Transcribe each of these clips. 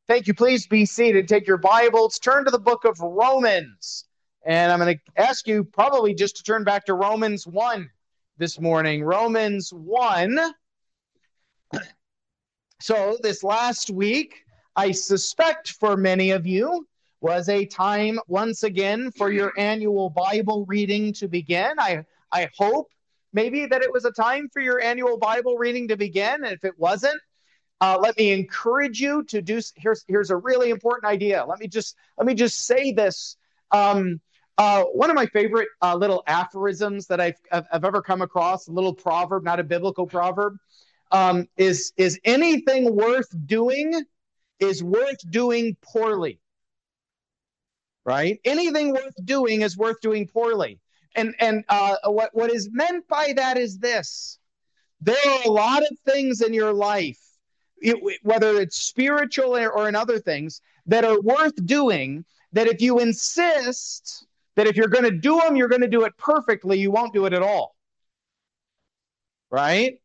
Thank you. Please be seated. Take your Bibles, turn to the book of Romans. And I'm going to ask you probably just to turn back to Romans 1 this morning. Romans 1. So this last week, I suspect for many of you, was a time once again for your annual Bible reading to begin. I hope maybe that it was a time for your annual Bible reading to begin. And if it wasn't, let me encourage you to do. Here's a really important idea. Let me just say this. One of my favorite little aphorisms that I've ever come across, a little proverb, not a biblical proverb, is anything worth doing is worth doing poorly. Right? Anything worth doing is worth doing poorly. And what is meant by that is this: there are a lot of things in your life, whether it's spiritual or in other things, that are worth doing, that if you insist that if you're going to do them, you're going to do it perfectly, you won't do it at all. Right?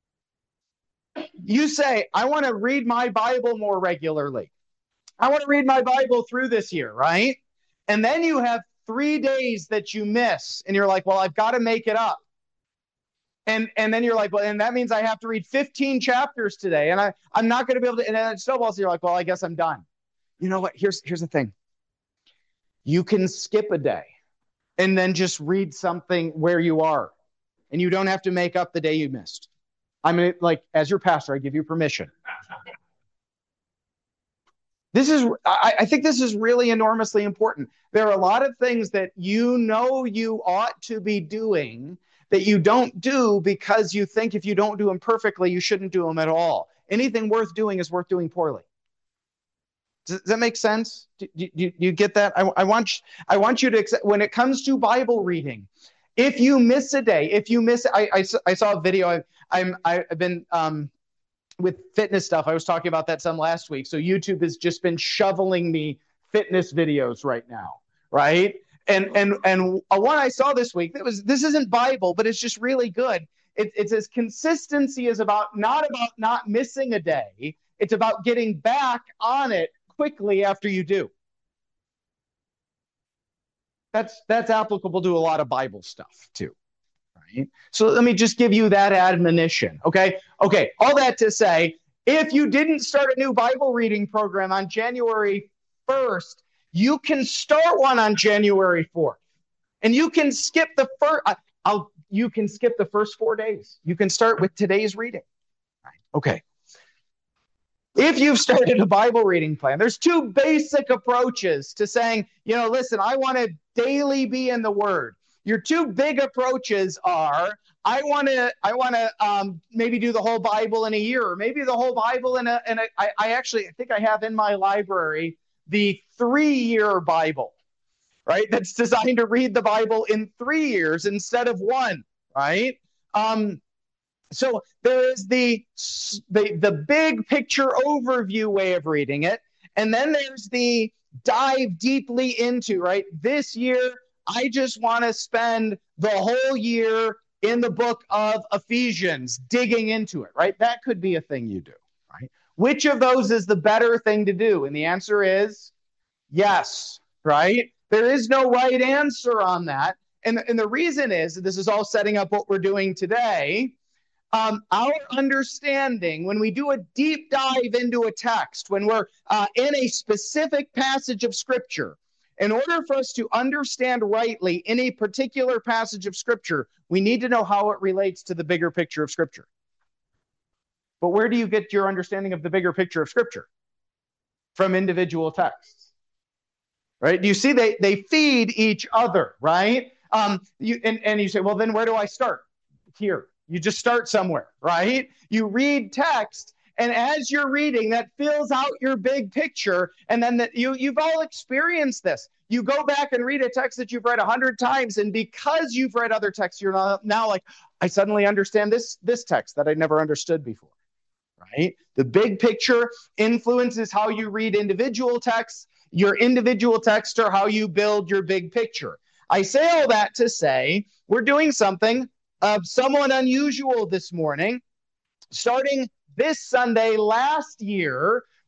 You say, I want to read my Bible more regularly. I want to read my Bible through this year, right? And then you have 3 days that you miss, and you're like, well, I've got to make it up. And then you're like, well, and that means I have to read 15 chapters today, and I'm not going to be able to. And then it snowballs. You're like, well, I guess I'm done. You know what? Here's the thing. You can skip a day, and then just read something where you are, and you don't have to make up the day you missed. I mean, like, as your pastor, I give you permission. I think this is really enormously important. There are a lot of things that you know you ought to be doing that you don't do because you think if you don't do them perfectly, you shouldn't do them at all. Anything worth doing is worth doing poorly. Does that make sense? Do you get that? I want you to accept, when it comes to Bible reading, if you miss a day, if you miss, I saw a video. I've been with fitness stuff. I was talking about that some last week. So YouTube has just been shoveling me fitness videos right now, right? And one I saw this week, this isn't Bible, but it's just really good. It says consistency is not about not missing a day. It's about getting back on it quickly after you do. That's applicable to a lot of Bible stuff too. Right? So let me just give you that admonition. Okay. All that to say, if you didn't start a new Bible reading program on January 1st, you can start one on January 4th, and you can skip the first 4 days. You can start with today's reading. Right. Okay. If you've started a Bible reading plan, there's 2 basic approaches to saying, listen, I want to daily be in the Word. Your 2 big approaches are, I want to maybe do the whole Bible in a year, or maybe the whole Bible I think I have in my library the 3-year Bible, right? That's designed to read the Bible in 3 years instead of 1, right? So there is the big picture overview way of reading it, and then there's the dive deeply into, right? This year, I just want to spend the whole year in the book of Ephesians, digging into it, right? That could be a thing you do, right? Which of those is the better thing to do? And the answer is yes, right? There is no right answer on that. And the reason is, this is all setting up what we're doing today. Our understanding, when we do a deep dive into a text, when we're in a specific passage of Scripture, in order for us to understand rightly in a particular passage of Scripture, we need to know how it relates to the bigger picture of Scripture. But where do you get your understanding of the bigger picture of Scripture? From individual texts, right? Do you see they feed each other, right? You say, well, then where do I start? Here. You just start somewhere, right? You read text, and as you're reading, that fills out your big picture. And then you've all experienced this. You go back and read a text that you've read 100 times, and because you've read other texts, you're now like, I suddenly understand this text that I never understood before, right? The big picture influences how you read individual texts. Your individual texts are how you build your big picture. I say all that to say we're doing something somewhat unusual this morning. Starting this Sunday last year,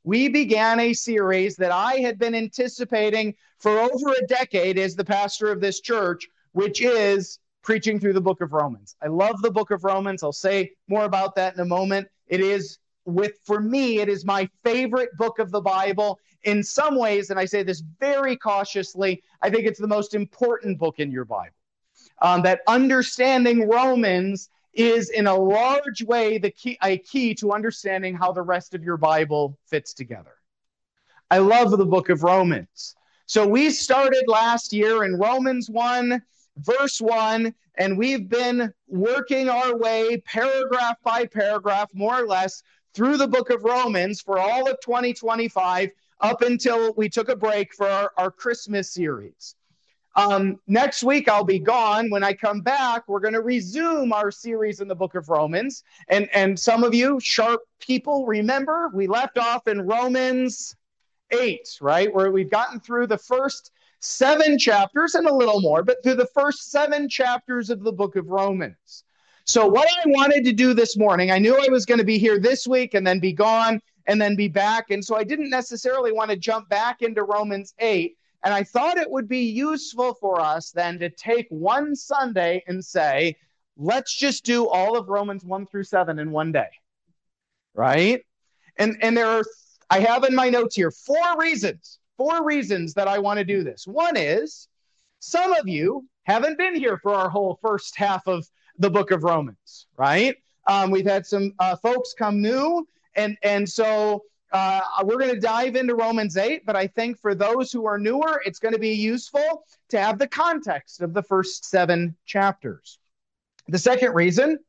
we began a series that I had been anticipating for over a decade as the pastor of this church, which is preaching through the book of Romans. I love the book of Romans. I'll say more about that in a moment. For me, it is my favorite book of the Bible. In some ways, and I say this very cautiously, I think it's the most important book in your Bible. That understanding Romans is in a large way a key to understanding how the rest of your Bible fits together. I love the book of Romans. So we started last year in Romans 1, verse 1, and we've been working our way paragraph by paragraph, more or less, through the book of Romans for all of 2025 up until we took a break for our Christmas series. Next week, I'll be gone. When I come back, we're going to resume our series in the book of Romans. And some of you sharp people remember we left off in Romans 8, right? Where we've gotten through the first 7 chapters and a little more, but through the first 7 chapters of the book of Romans. So what I wanted to do this morning, I knew I was going to be here this week and then be gone and then be back. And so I didn't necessarily want to jump back into Romans 8. And I thought it would be useful for us then to take one Sunday and say, let's just do all of Romans 1 through 7 in one day, right? And I have in my notes here 4 reasons that I want to do this. One is, some of you haven't been here for our whole first half of the book of Romans, right? We've had some folks come new, and so we're going to dive into Romans 8, but I think for those who are newer, it's going to be useful to have the context of the first 7 chapters. The second reason,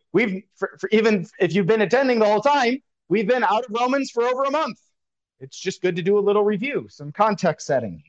even if you've been attending the whole time, we've been out of Romans for over a month. It's just good to do a little review, some context setting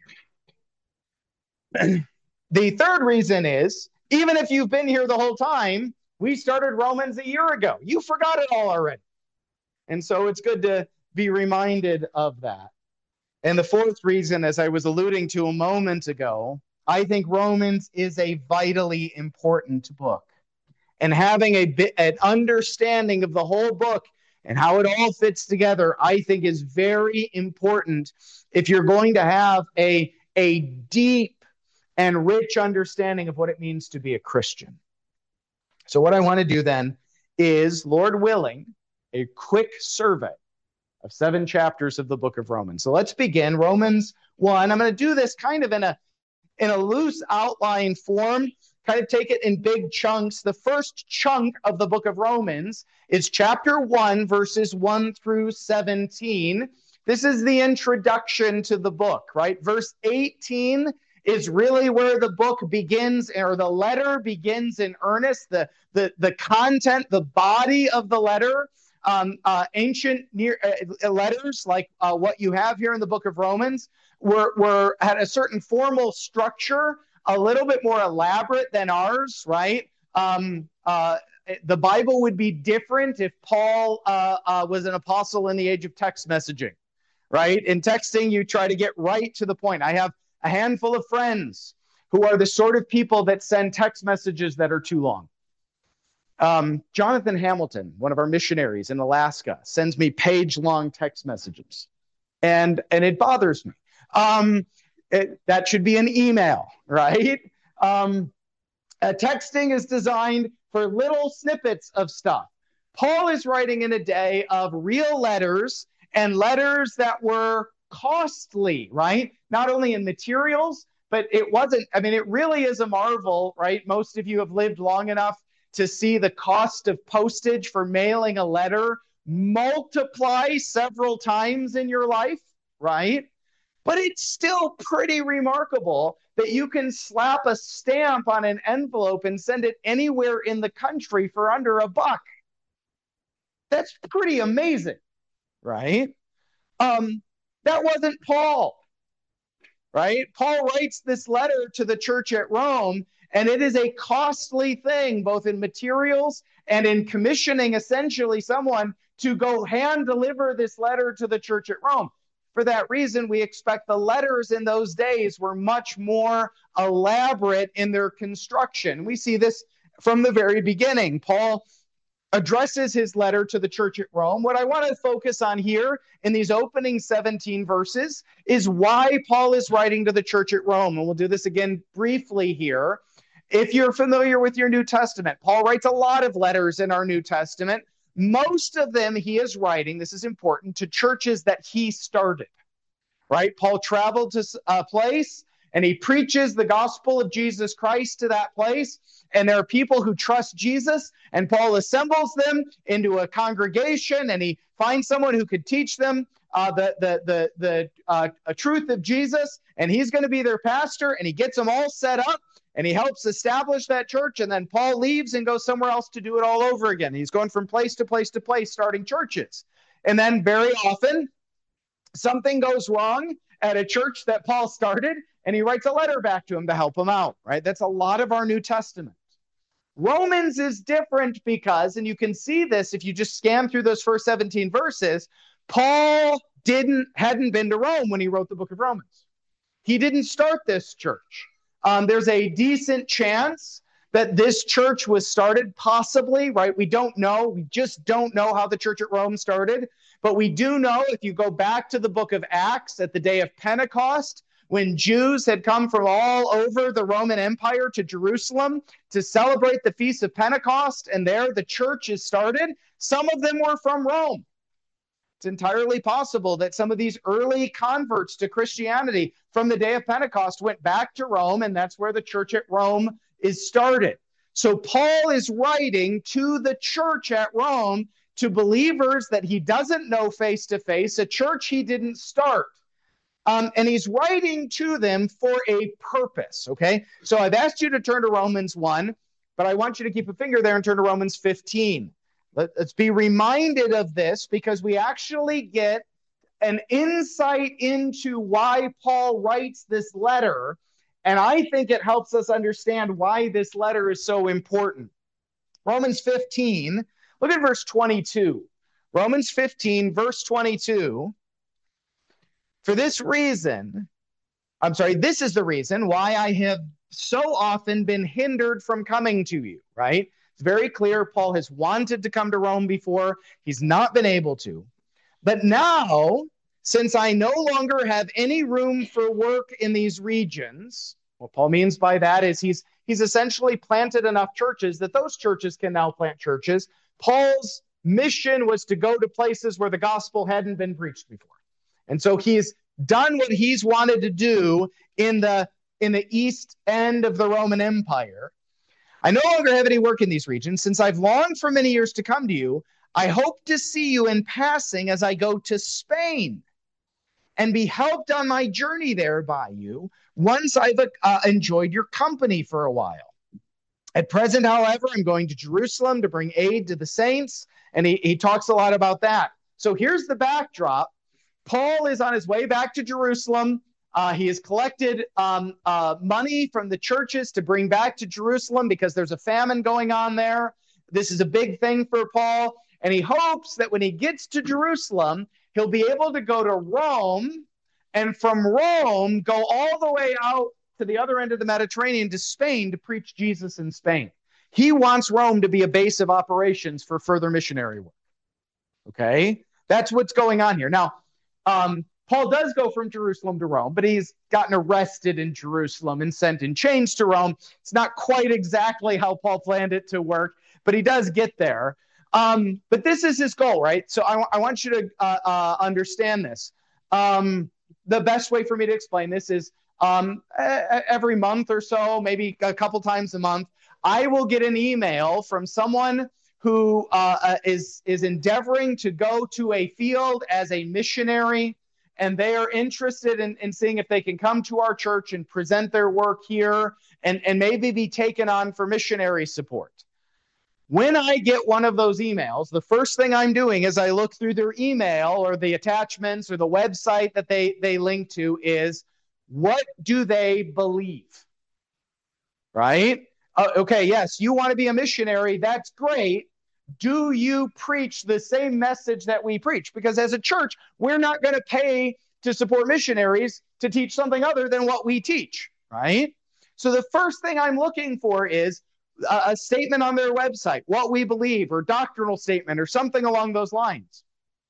here. The third reason is, even if you've been here the whole time, we started Romans a year ago. You forgot it all already. And so it's good to be reminded of that. And the fourth reason, as I was alluding to a moment ago, I think Romans is a vitally important book. And having an understanding of the whole book and how it all fits together, I think is very important if you're going to have a deep and rich understanding of what it means to be a Christian. So what I want to do then is, Lord willing, a quick survey of 7 chapters of the book of Romans. So let's begin Romans 1. I'm going to do this kind of in a loose outline form, kind of take it in big chunks. The first chunk of the book of Romans is chapter 1, verses 1 through 17. This is the introduction to the book, right? Verse 18 is really where the book begins, or the letter begins in earnest. The content, the body of the letter. Ancient letters like what you have here in the book of Romans had a certain formal structure, a little bit more elaborate than ours, right? The Bible would be different if Paul was an apostle in the age of text messaging, right? In texting, you try to get right to the point. I have a handful of friends who are the sort of people that send text messages that are too long. Jonathan Hamilton, one of our missionaries in Alaska, sends me page-long text messages, and it bothers me. That should be an email, right? Texting is designed for little snippets of stuff. Paul is writing in a day of real letters, and letters that were costly, right? Not only in materials, but it really is a marvel, right? Most of you have lived long enough to see the cost of postage for mailing a letter multiply several times in your life, right? But it's still pretty remarkable that you can slap a stamp on an envelope and send it anywhere in the country for under $1. That's pretty amazing, right? That wasn't Paul, right? Paul writes this letter to the church at Rome, and it is a costly thing, both in materials and in commissioning essentially someone to go hand deliver this letter to the church at Rome. For that reason, we expect the letters in those days were much more elaborate in their construction. We see this from the very beginning. Paul addresses his letter to the church at Rome. What I want to focus on here in these opening 17 verses is why Paul is writing to the church at Rome. And we'll do this again briefly here. If you're familiar with your New Testament, Paul writes a lot of letters in our New Testament. Most of them he is writing, this is important, to churches that he started, right? Paul traveled to a place and he preaches the gospel of Jesus Christ to that place. And there are people who trust Jesus, and Paul assembles them into a congregation, and he finds someone who could teach them the truth of Jesus, and he's going to be their pastor, and he gets them all set up, and he helps establish that church, and then Paul leaves and goes somewhere else to do it all over again. He's going from place to place to place, starting churches. And then very often, something goes wrong at a church that Paul started, and he writes a letter back to him to help him out, right? That's a lot of our New Testament. Romans is different because, and you can see this if you just scan through those first 17 verses, Paul hadn't been to Rome when he wrote the book of Romans. He didn't start this church. There's a decent chance that this church was started, possibly, right? We don't know. We just don't know how the church at Rome started. But we do know, if you go back to the book of Acts at the day of Pentecost, when Jews had come from all over the Roman Empire to Jerusalem to celebrate the Feast of Pentecost, and there the church is started, some of them were from Rome. It's entirely possible that some of these early converts to Christianity from the day of Pentecost went back to Rome, and that's where the church at Rome is started. So Paul is writing to the church at Rome, to believers that he doesn't know face to face, a church he didn't start. And he's writing to them for a purpose, okay? So I've asked you to turn to Romans 1, but I want you to keep a finger there and turn to Romans 15. Let's be reminded of this, because we actually get an insight into why Paul writes this letter, and I think it helps us understand why this letter is so important. Romans 15, look at verse 22. Romans 15, verse 22. This is the reason why I have so often been hindered from coming to you, right? It's very clear Paul has wanted to come to Rome before. He's not been able to. But now, since I no longer have any room for work in these regions, what Paul means by that is he's essentially planted enough churches that those churches can now plant churches. Paul's mission was to go to places where the gospel hadn't been preached before. And so he's done what he's wanted to do in the east end of the Roman Empire. I no longer have any work in these regions. Since I've longed for many years to come to you, I hope to see you in passing as I go to Spain and be helped on my journey there by you once I've enjoyed your company for a while. At present, however, I'm going to Jerusalem to bring aid to the saints, and he talks a lot about that. So here's the backdrop. Paul is on his way back to Jerusalem. He has collected money from the churches to bring back to Jerusalem because there's a famine going on there. This is a big thing for Paul. And he hopes that when he gets to Jerusalem, he'll be able to go to Rome, and from Rome, go all the way out to the other end of the Mediterranean to Spain to preach Jesus in Spain. He wants Rome to be a base of operations for further missionary work. Okay? That's what's going on here. Now, Paul does go from Jerusalem to Rome, but he's gotten arrested in Jerusalem and sent in chains to Rome. It's not quite exactly how Paul planned it to work, but he does get there. But this is his goal, right? So I want you to understand this. The best way for me to explain this is every month or so, maybe a couple times a month, I will get an email from someone who is endeavoring to go to a field as a missionary, and they are interested in seeing if they can come to our church and present their work here and maybe be taken on for missionary support. When I get one of those emails, the first thing I'm doing as I look through their email or the attachments or the website that they link to is, what do they believe? Right? Okay, yes, you want to be a missionary. That's great. Do you preach the same message that we preach? Because as a church, we're not going to pay to support missionaries to teach something other than what we teach, right? So the first thing I'm looking for is, a statement on their website, what we believe, or doctrinal statement, or something along those lines.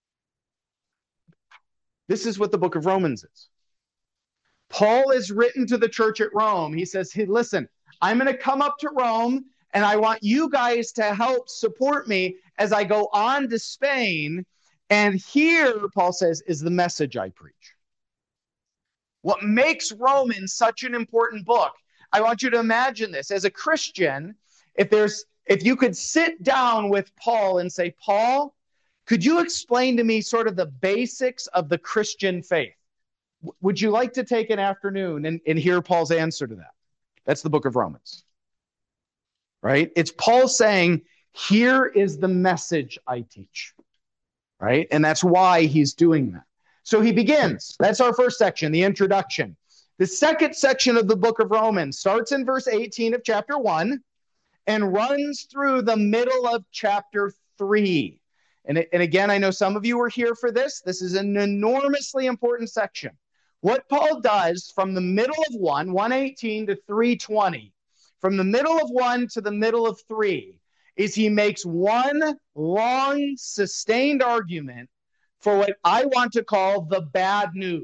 This is what the book of Romans is. Paul is written to the church at Rome. He says, hey, listen, I'm going to come up to Rome, and I want you guys to help support me as I go on to Spain. And here, Paul says, is the message I preach. What makes Romans such an important book, I want you to imagine this. As a Christian, if you could sit down with Paul and say, Paul, could you explain to me sort of the basics of the Christian faith? Would you like to take an afternoon and hear Paul's answer to that? That's the book of Romans, right? It's Paul saying, here is the message I teach, right? And that's why he's doing that. So he begins. That's our first section, the introduction. The second section of the book of Romans starts in verse 18 of chapter 1 and runs through the middle of chapter 3. And again, I know some of you were here for this. This is an enormously important section. What Paul does from the middle of 118 to 320, from the middle of 1 to the middle of 3, is he makes one long, sustained argument for what I want to call the bad news.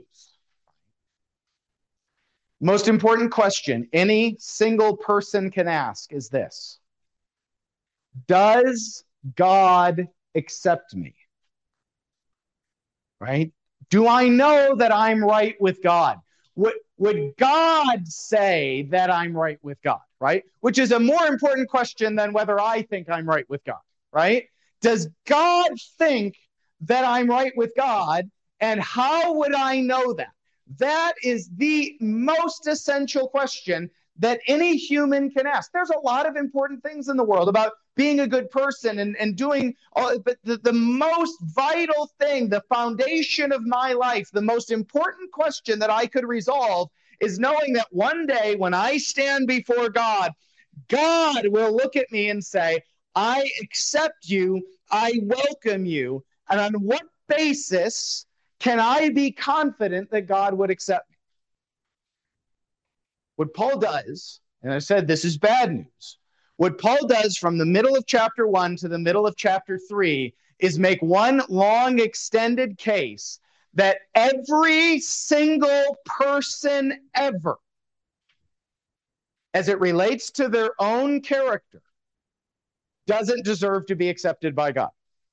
Most important question any single person can ask is this: does God accept me? Right? Do I know that I'm right with God? Would God say that I'm right with God? Right? Which is a more important question than whether I think I'm right with God. Right? Does God think that I'm right with God? And how would I know that? That is the most essential question that any human can ask. There's a lot of important things in the world about being a good person and doing all, but the most vital thing, the foundation of my life, the most important question that I could resolve is knowing that one day when I stand before God, God will look at me and say, I accept you, I welcome you, and on what basis can I be confident that God would accept me? What Paul does, and I said this is bad news, what Paul does from the middle of chapter 1 to the middle of chapter 3 is make one long extended case that every single person ever, as it relates to their own character, doesn't deserve to be accepted by God.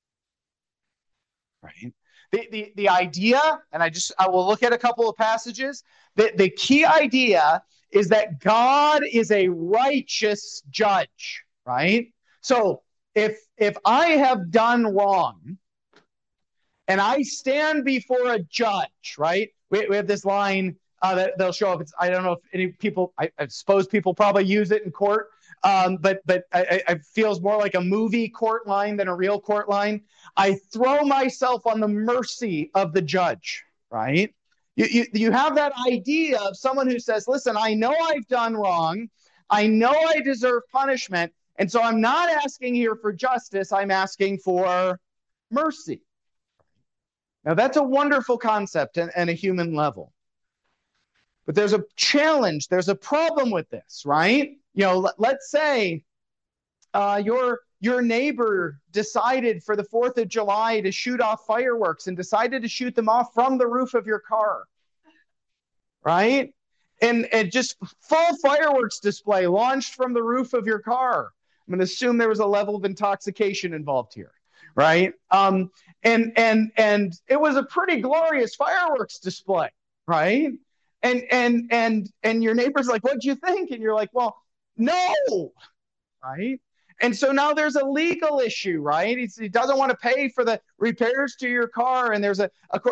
Right? The idea, and I will look at a couple of passages, the key idea is that God is a righteous judge, right? So if I have done wrong and I stand before a judge, right? We have this line that they'll show up. I don't know if any people, I suppose people probably use it in court, but it feels more like a movie court line than a real court line. I throw myself on the mercy of the judge, right? You have that idea of someone who says, listen, I know I've done wrong. I know I deserve punishment. And so I'm not asking here for justice. I'm asking for mercy. Now, that's a wonderful concept and a human level. But there's a challenge. There's a problem with this, right? You know, let's say your neighbor decided for the 4th of July to shoot off fireworks and decided to shoot them off from the roof of your car, right? And just full fireworks display launched from the roof of your car. I'm going to assume there was a level of intoxication involved here, right? And it was a pretty glorious fireworks display, right? And your neighbor's like, what'd you think? And you're like, well, no, right? And so now there's a legal issue, right? He doesn't want to pay for the repairs to your car, and there's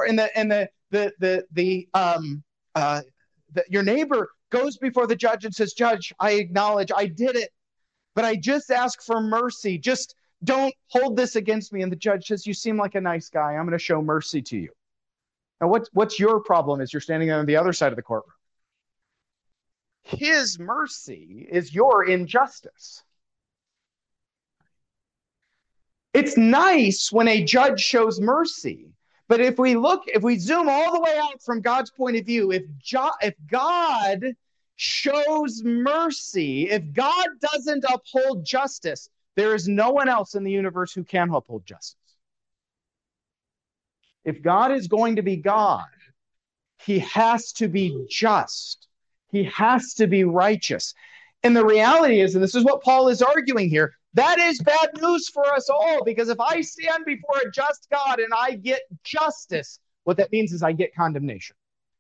your neighbor goes before the judge and says, Judge, I acknowledge I did it, but I just ask for mercy. Just don't hold this against me. And the judge says, you seem like a nice guy. I'm going to show mercy to you. Now, what's your problem as you're standing on the other side of the courtroom? His mercy is your injustice. It's nice when a judge shows mercy, but if we zoom all the way out from God's point of view, if God shows mercy, if God doesn't uphold justice, there is no one else in the universe who can uphold justice. If God is going to be God, he has to be just. He has to be righteous. And the reality is, and this is what Paul is arguing here, that is bad news for us all, because if I stand before a just God and I get justice, what that means is I get condemnation.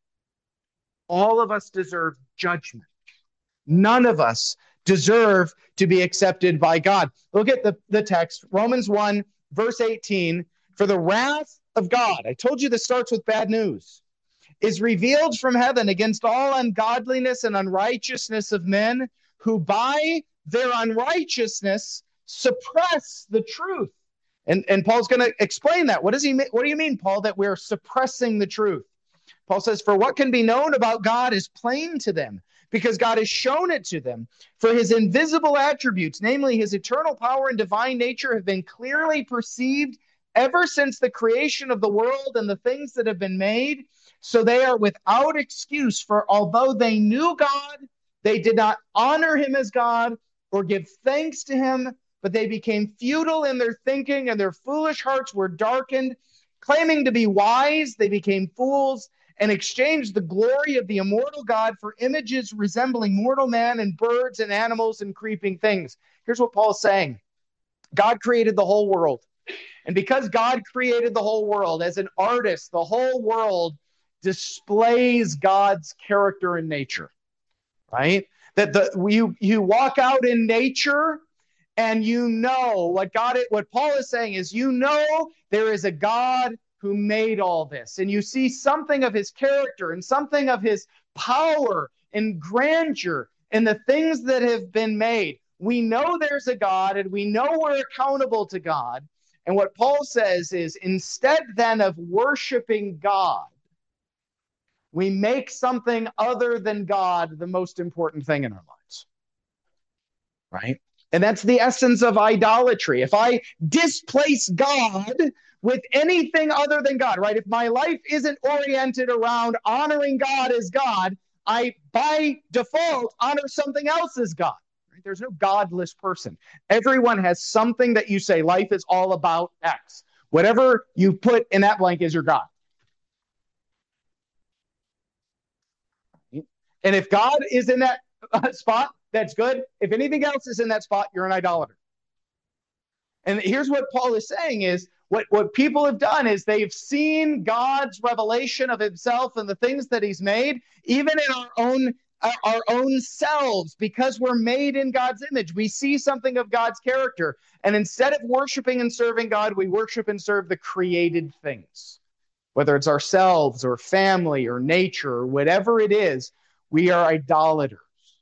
All of us deserve judgment. None of us deserve to be accepted by God. Look at the text, Romans 1, verse 18. For the wrath of God, I told you this starts with bad news, is revealed from heaven against all ungodliness and unrighteousness of men who by their unrighteousness suppress the truth. And Paul's going to explain that. What do you mean, Paul, that we're suppressing the truth? Paul says, for what can be known about God is plain to them, because God has shown it to them. For his invisible attributes, namely his eternal power and divine nature, have been clearly perceived ever since the creation of the world and the things that have been made. So they are without excuse, for although they knew God, they did not honor him as God or give thanks to him, but they became futile in their thinking, and their foolish hearts were darkened. Claiming to be wise, they became fools and exchanged the glory of the immortal God for images resembling mortal man and birds and animals and creeping things. Here's what Paul is saying. God created the whole world. And because God created the whole world, as an artist, the whole world displays God's character and nature, right? That you walk out in nature and you know what Paul is saying is, you know, there is a God who made all this, and you see something of his character and something of his power and grandeur in the things that have been made. We know there's a God, and we know we're accountable to God. And what Paul says is, instead then of worshiping God, we make something other than God the most important thing in our lives, right? And that's the essence of idolatry. If I displace God with anything other than God, right? If my life isn't oriented around honoring God as God, I, by default, honor something else as God. Right? There's no godless person. Everyone has something that you say, life is all about X. Whatever you put in that blank is your God. And if God is in that spot, that's good. If anything else is in that spot, you're an idolater. And here's what Paul is saying is, what people have done is they've seen God's revelation of himself and the things that he's made, even in our own selves, because we're made in God's image. We see something of God's character. And instead of worshiping and serving God, we worship and serve the created things. Whether it's ourselves or family or nature or whatever it is, we are idolaters.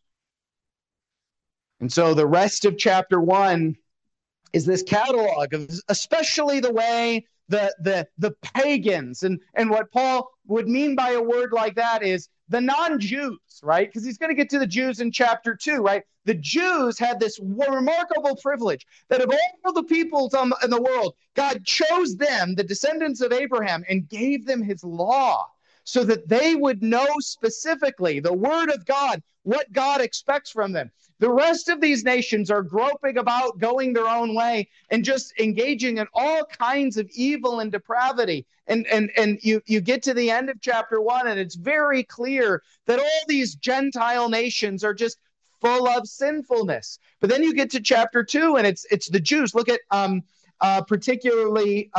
And so the rest of chapter 1 is this catalog of especially the way the pagans, and what Paul would mean by a word like that is the non-Jews, right? Because he's going to get to the Jews in chapter 2, right? The Jews had this remarkable privilege that of all the peoples in the world, God chose them, the descendants of Abraham, and gave them his law so that they would know specifically the word of God, what God expects from them. The rest of these nations are groping about, going their own way, and just engaging in all kinds of evil and depravity. And you get to the end of chapter 1, and it's very clear that all these Gentile nations are just full of sinfulness. But then you get to chapter 2, and it's the Jews. Look at particularly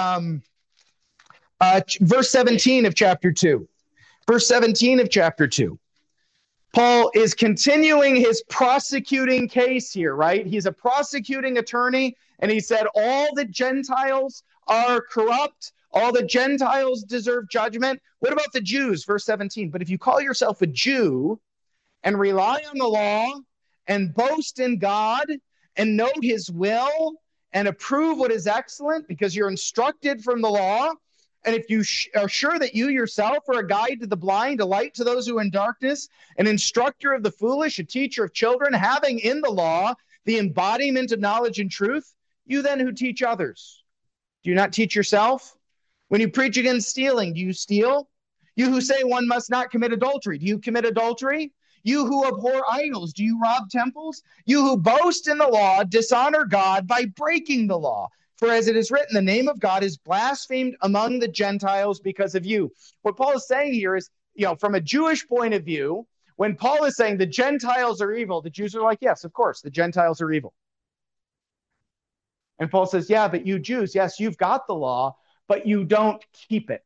verse 17 of chapter 2. Verse 17 of chapter 2. Paul is continuing his prosecuting case here, right? He's a prosecuting attorney, and he said all the Gentiles are corrupt. All the Gentiles deserve judgment. What about the Jews? Verse 17. But if you call yourself a Jew and rely on the law and boast in God and know his will and approve what is excellent because you're instructed from the law, and if you are sure that you yourself are a guide to the blind, a light to those who are in darkness, an instructor of the foolish, a teacher of children, having in the law the embodiment of knowledge and truth, you then who teach others, do you not teach yourself? When you preach against stealing, do you steal? You who say one must not commit adultery, do you commit adultery? You who abhor idols, do you rob temples? You who boast in the law, dishonor God by breaking the law. For as it is written, the name of God is blasphemed among the Gentiles because of you. What Paul is saying here is, from a Jewish point of view, when Paul is saying the Gentiles are evil, the Jews are like, yes, of course, the Gentiles are evil. And Paul says, yeah, but you Jews, yes, you've got the law, but you don't keep it.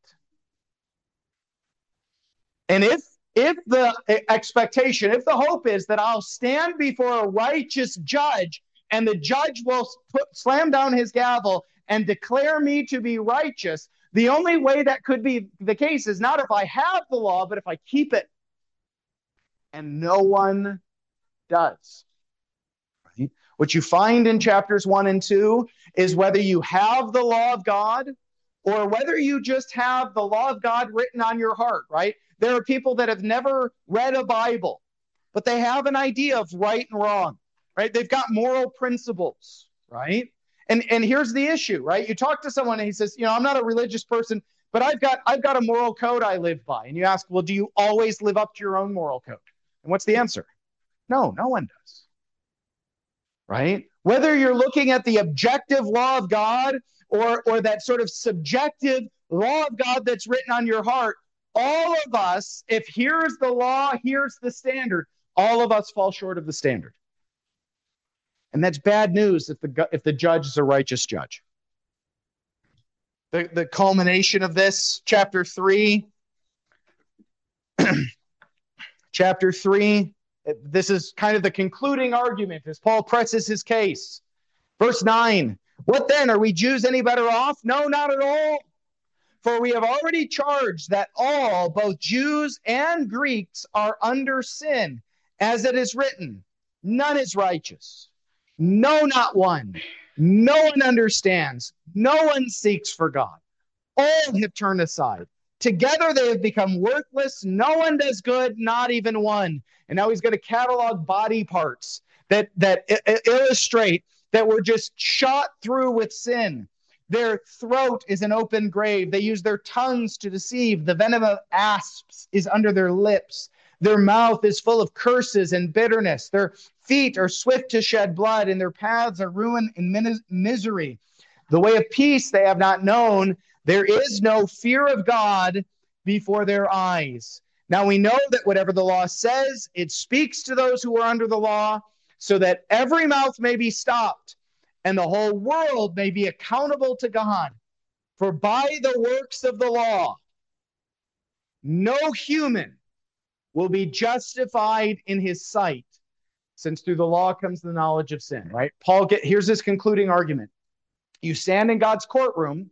And if the expectation, if the hope is that I'll stand before a righteous judge and the judge will slam down his gavel and declare me to be righteous, the only way that could be the case is not if I have the law, but if I keep it. And no one does. Right? What you find in chapters 1 and 2 is whether you have the law of God or whether you just have the law of God written on your heart, right? There are people that have never read a Bible, but they have an idea of right and wrong, right? They've got moral principles, right? And here's the issue, right? You talk to someone and he says, I'm not a religious person, but I've got a moral code I live by. And you ask, well, do you always live up to your own moral code? And what's the answer? No, no one does, right? Whether you're looking at the objective law of God or that sort of subjective law of God that's written on your heart, all of us, if here's the law, here's the standard, all of us fall short of the standard. And that's bad news if the judge is a righteous judge. The culmination of this, chapter 3. Chapter 3, this is kind of the concluding argument as Paul presses his case. Verse 9, what then? Are we Jews any better off? No, not at all. For we have already charged that all, both Jews and Greeks, are under sin, as it is written, none is righteous. No, not one. No one understands. No one seeks for God. All have turned aside. Together they have become worthless. No one does good, not even one. And now he's going to catalog body parts that illustrate that we're just shot through with sin. Their throat is an open grave. They use their tongues to deceive. The venom of asps is under their lips. Their mouth is full of curses and bitterness. Their feet are swift to shed blood, and their paths are ruin and misery. The way of peace they have not known. There is no fear of God before their eyes. Now we know that whatever the law says, it speaks to those who are under the law, so that every mouth may be stopped, and the whole world may be accountable to God. For by the works of the law, no human will be justified in his sight, since through the law comes the knowledge of sin, right? Here's his concluding argument. You stand in God's courtroom,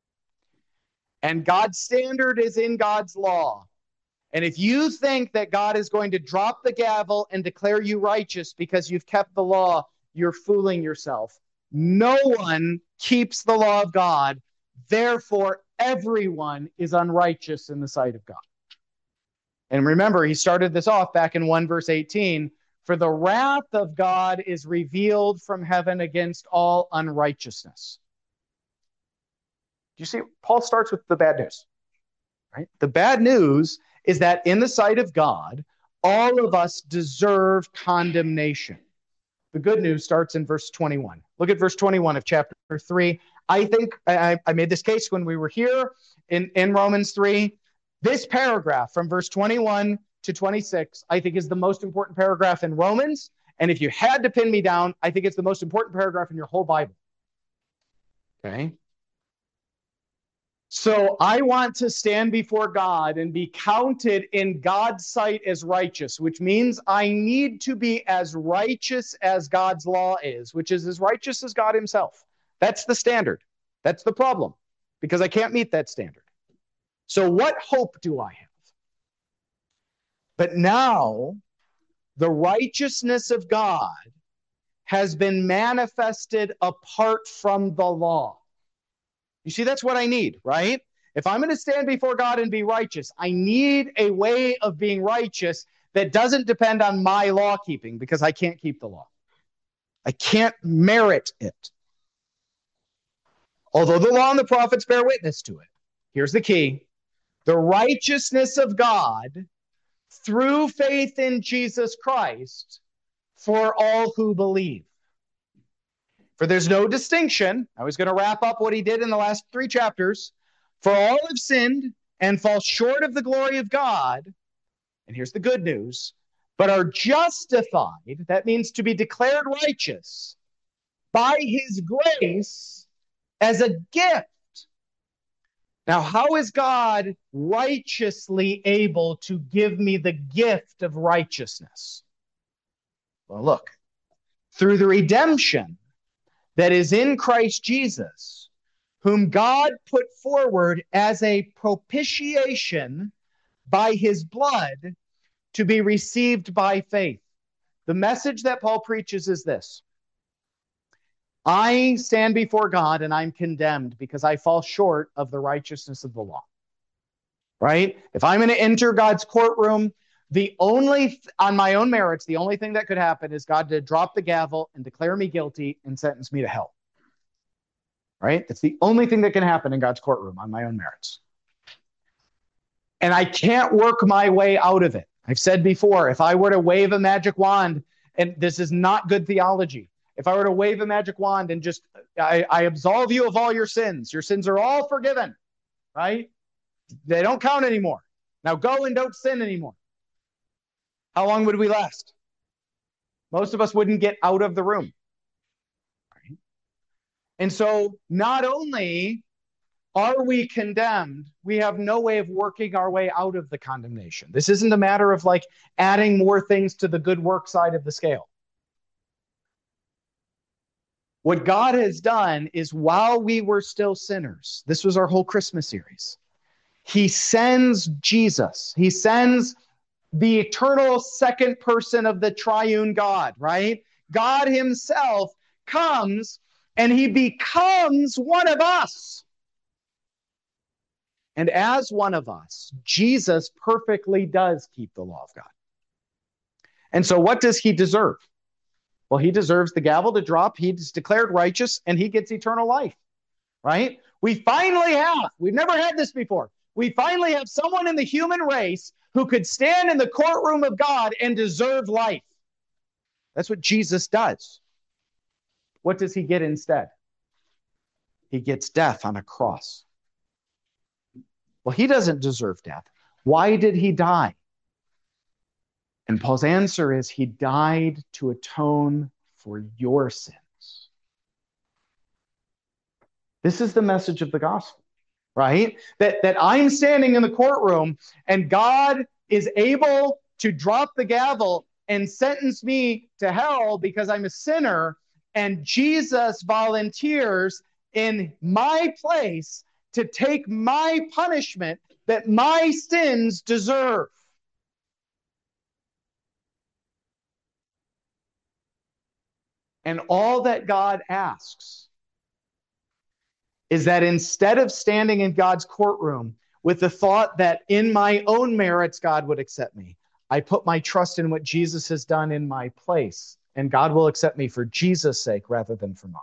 and God's standard is in God's law. And if you think that God is going to drop the gavel and declare you righteous because you've kept the law, you're fooling yourself. No one keeps the law of God. Therefore, everyone is unrighteous in the sight of God. And remember, he started this off back in 1 verse 18. For the wrath of God is revealed from heaven against all unrighteousness. You see, Paul starts with the bad news, right? The bad news is that in the sight of God, all of us deserve condemnation. The good news starts in verse 21. Look at verse 21 of chapter 3. I think I made this case when we were here in Romans 3. This paragraph from verse 21 to 26, I think is the most important paragraph in Romans. And if you had to pin me down, I think it's the most important paragraph in your whole Bible. Okay? So I want to stand before God and be counted in God's sight as righteous, which means I need to be as righteous as God's law is, which is as righteous as God himself. That's the standard. That's the problem, because I can't meet that standard. So what hope do I have? But now the righteousness of God has been manifested apart from the law. You see, that's what I need, right? If I'm going to stand before God and be righteous, I need a way of being righteous that doesn't depend on my law keeping, because I can't keep the law. I can't merit it. Although the law and the prophets bear witness to it. Here's the key. The righteousness of God through faith in Jesus Christ for all who believe. For there's no distinction. I was going to wrap up what he did in the last 3 chapters. For all have sinned and fall short of the glory of God. And here's the good news. But are justified, that means to be declared righteous, by his grace as a gift. Now, how is God righteously able to give me the gift of righteousness? Well, look, through the redemption that is in Christ Jesus, whom God put forward as a propitiation by his blood to be received by faith. The message that Paul preaches is this: I stand before God and I'm condemned because I fall short of the righteousness of the law. Right? If I'm going to enter God's courtroom, on my own merits, the only thing that could happen is God to drop the gavel and declare me guilty and sentence me to hell. Right? That's the only thing that can happen in God's courtroom on my own merits. And I can't work my way out of it. I've said before, if I were to wave a magic wand, and this is not good theology, if I were to wave a magic wand and just, I absolve you of all your sins are all forgiven, right? They don't count anymore. Now go and don't sin anymore. How long would we last? Most of us wouldn't get out of the room. Right? And so not only are we condemned, we have no way of working our way out of the condemnation. This isn't a matter of like adding more things to the good work side of the scale. What God has done is, while we were still sinners, this was our whole Christmas series, he sends Jesus. He sends the eternal second person of the triune God, right? God himself comes and he becomes one of us. And as one of us, Jesus perfectly does keep the law of God. And so what does he deserve? Well, he deserves the gavel to drop. He's declared righteous and he gets eternal life, right? We've never had this before. We finally have someone in the human race who could stand in the courtroom of God and deserve life. That's what Jesus does. What does he get instead? He gets death on a cross. Well, he doesn't deserve death. Why did he die? And Paul's answer is, he died to atone for your sins. This is the message of the gospel, right? That I'm standing in the courtroom and God is able to drop the gavel and sentence me to hell because I'm a sinner, and Jesus volunteers in my place to take my punishment that my sins deserve. And all that God asks is that instead of standing in God's courtroom with the thought that in my own merits God would accept me, I put my trust in what Jesus has done in my place, and God will accept me for Jesus' sake rather than for mine.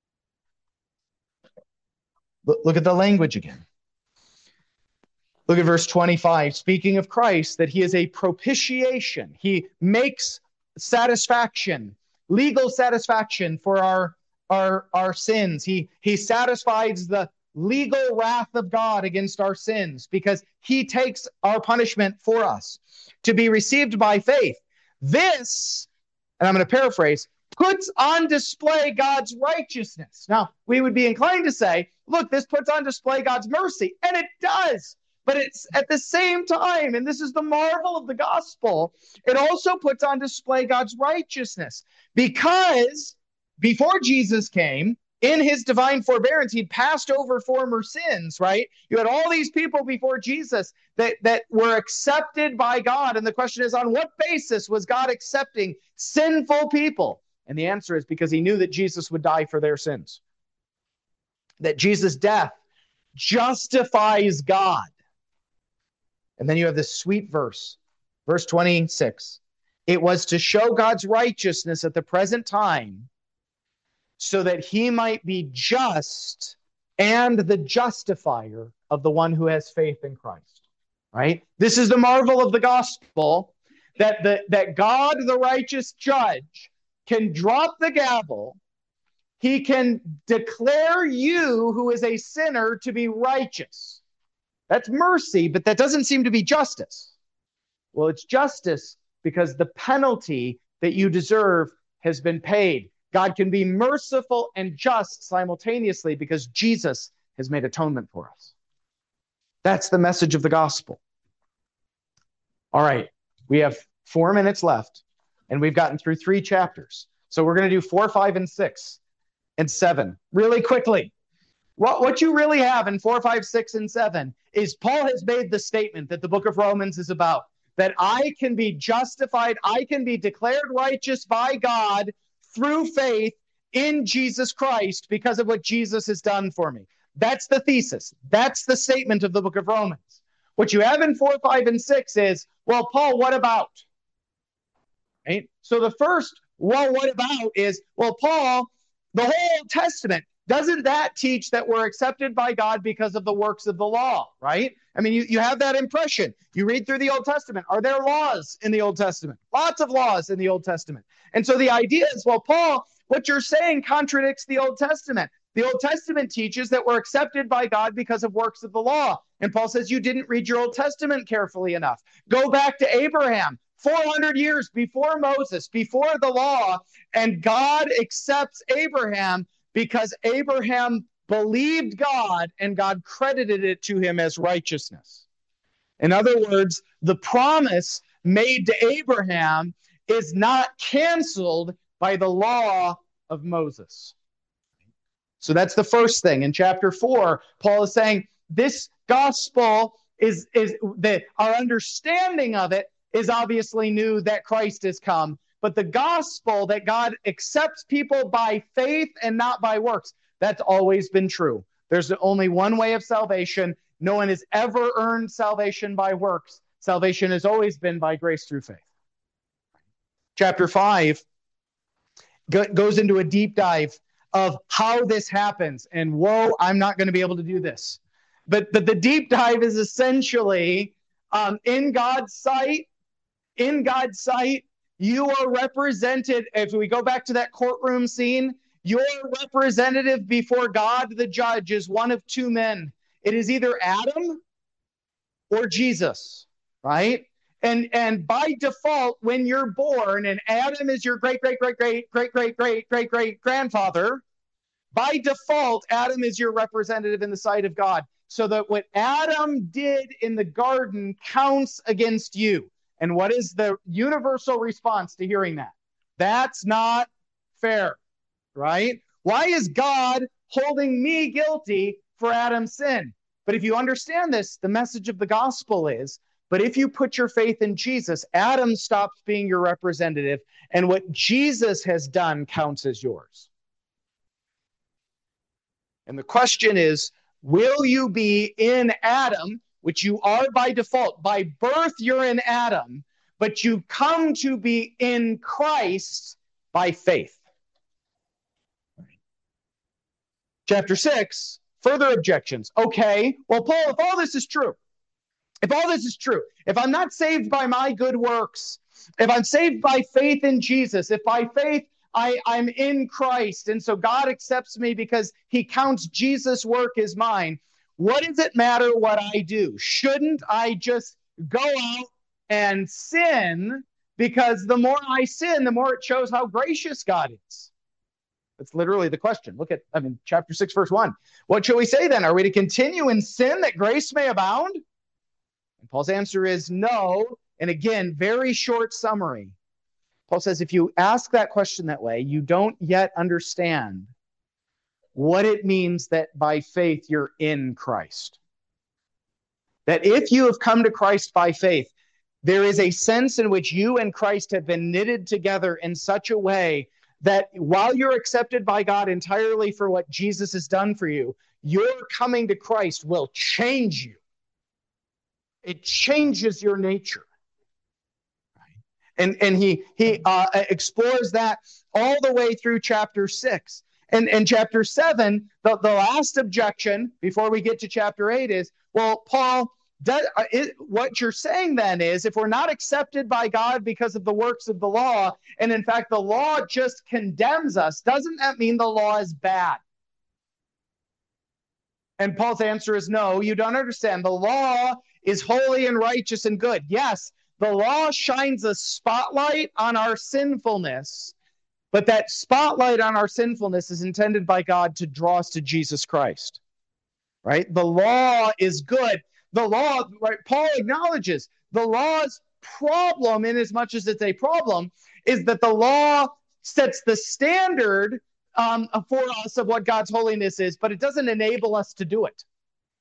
Look at the language again. Look at verse 25. Speaking of Christ, that he is a propitiation. He makes satisfaction, legal satisfaction for our sins. He satisfies the legal wrath of God against our sins because he takes our punishment for us to be received by faith. This, and I'm going to paraphrase, puts on display God's righteousness. Now, we would be inclined to say, look, this puts on display God's mercy, and it does. But it's at the same time, and this is the marvel of the gospel, it also puts on display God's righteousness. Because before Jesus came, in his divine forbearance, he'd passed over former sins, right? You had all these people before Jesus that were accepted by God. And the question is, on what basis was God accepting sinful people? And the answer is because he knew that Jesus would die for their sins. That Jesus' death justifies God. And then you have this sweet verse 26. It was to show God's righteousness at the present time, so that he might be just and the justifier of the one who has faith in Christ. right? This is the marvel of the gospel, that God, the righteous judge, can drop the gavel. He can declare you, who is a sinner, to be righteous. That's mercy, but that doesn't seem to be justice. Well, it's justice because the penalty that you deserve has been paid. God can be merciful and just simultaneously because Jesus has made atonement for us. That's the message of the gospel. All right, we have 4 minutes left, and we've gotten through 3 chapters. So we're going to do 4, 5, and 6, and 7 really quickly. What you really have in 4, 5, 6, and 7 is Paul has made the statement that the book of Romans is about, that I can be justified, I can be declared righteous by God through faith in Jesus Christ because of what Jesus has done for me. That's the thesis. That's the statement of the book of Romans. What you have in 4, 5, and 6 is, well, Paul, what about? Right? So the first, well, what about is, well, Paul, the whole Old Testament, doesn't that teach that we're accepted by God because of the works of the law, right? I mean, you have that impression. You read through the Old Testament. Are there laws in the Old Testament? Lots of laws in the Old Testament. And so the idea is, well, Paul, what you're saying contradicts the Old Testament. The Old Testament teaches that we're accepted by God because of works of the law. And Paul says, you didn't read your Old Testament carefully enough. Go back to Abraham, 400 years before Moses, before the law, and God accepts Abraham because Abraham believed God and God credited it to him as righteousness. In other words, the promise made to Abraham is not canceled by the law of Moses. So that's the first thing. In chapter 4, Paul is saying this gospel is that our understanding of it is obviously new, that Christ has come. But the gospel that God accepts people by faith and not by works, that's always been true. There's only one way of salvation. No one has ever earned salvation by works. Salvation has always been by grace through faith. Chapter 5 goes into a deep dive of how this happens. And whoa, I'm not going to be able to do this. But the deep dive is essentially in God's sight, you are represented. If we go back to that courtroom scene, your representative before God, the judge, is one of 2 men. It is either Adam or Jesus, right? And by default, when you're born, and Adam is your great grandfather, by default, Adam is your representative in the sight of God. So that what Adam did in the garden counts against you. And what is the universal response to hearing that? That's not fair, right? Why is God holding me guilty for Adam's sin? But if you understand this, the message of the gospel is, but if you put your faith in Jesus, Adam stops being your representative, and what Jesus has done counts as yours. And the question is, will you be in Adam, which you are by default? By birth, you're in Adam, but you come to be in Christ by faith. Chapter 6, further objections. Okay, well, Paul, if all this is true, if I'm not saved by my good works, if I'm saved by faith in Jesus, if by faith I'm in Christ, and so God accepts me because he counts Jesus' work as mine, what does it matter what I do? Shouldn't I just go out and sin? Because the more I sin, the more it shows how gracious God is. That's literally the question. Look at, chapter 6, verse 1. What shall we say then? Are we to continue in sin that grace may abound? And Paul's answer is no. And again, very short summary. Paul says, if you ask that question that way, you don't yet understand what it means that by faith you're in Christ. That if you have come to Christ by faith, there is a sense in which you and Christ have been knitted together in such a way that while you're accepted by God entirely for what Jesus has done for you, your coming to Christ will change you. It changes your nature. And he explores that all the way through chapter 6. And chapter 7, the last objection before we get to chapter 8 is, well, Paul, what you're saying then is, if we're not accepted by God because of the works of the law, and in fact the law just condemns us, doesn't that mean the law is bad? And Paul's answer is no, you don't understand. The law is holy and righteous and good. Yes, the law shines a spotlight on our sinfulness, but that spotlight on our sinfulness is intended by God to draw us to Jesus Christ, right? The law is good. The law, right? Paul acknowledges the law's problem, in as much as it's a problem, is that the law sets the standard for us of what God's holiness is, but it doesn't enable us to do it.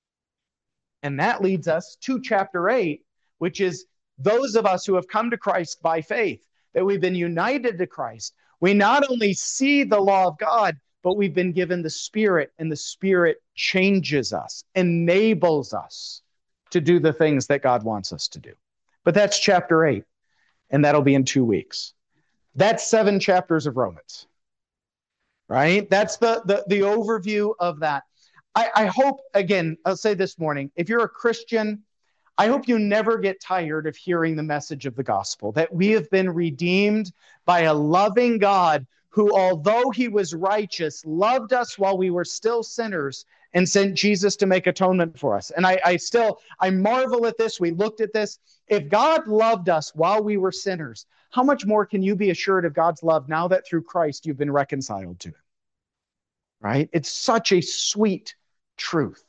And that leads us to chapter 8, which is those of us who have come to Christ by faith, that we've been united to Christ. We not only see the law of God, but we've been given the Spirit, and the Spirit changes us, enables us to do the things that God wants us to do. But that's chapter 8, and that'll be in 2 weeks. That's 7 chapters of Romans, right? That's the overview of that. I hope, again, I'll say this morning, if you're a Christian, I hope you never get tired of hearing the message of the gospel, that we have been redeemed by a loving God who, although he was righteous, loved us while we were still sinners and sent Jesus to make atonement for us. And I marvel at this. We looked at this. If God loved us while we were sinners, how much more can you be assured of God's love now that through Christ you've been reconciled to him? Right? It's such a sweet truth.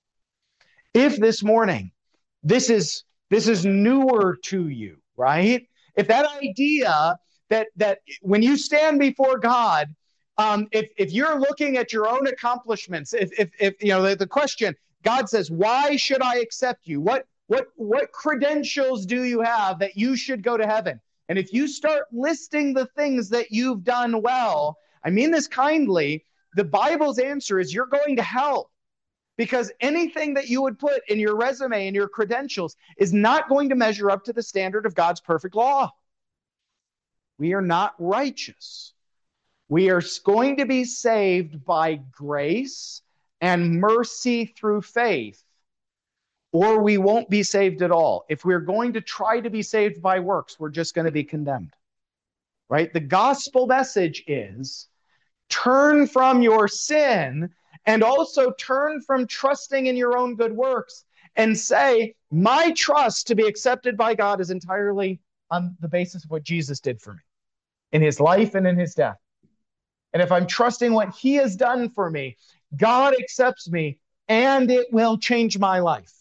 If this morning this is newer to you, right? If that idea that when you stand before God, if you're looking at your own accomplishments, if you know the question, God says, "Why should I accept you? What credentials do you have that you should go to heaven?" And if you start listing the things that you've done well, I mean this kindly, the Bible's answer is you're going to hell. Because anything that you would put in your resume and your credentials is not going to measure up to the standard of God's perfect law. We are not righteous. We are going to be saved by grace and mercy through faith, or we won't be saved at all. If we're going to try to be saved by works, we're just going to be condemned, right? The gospel message is turn from your sin and also turn from trusting in your own good works and say, my trust to be accepted by God is entirely on the basis of what Jesus did for me in his life and in his death. And if I'm trusting what he has done for me, God accepts me and it will change my life.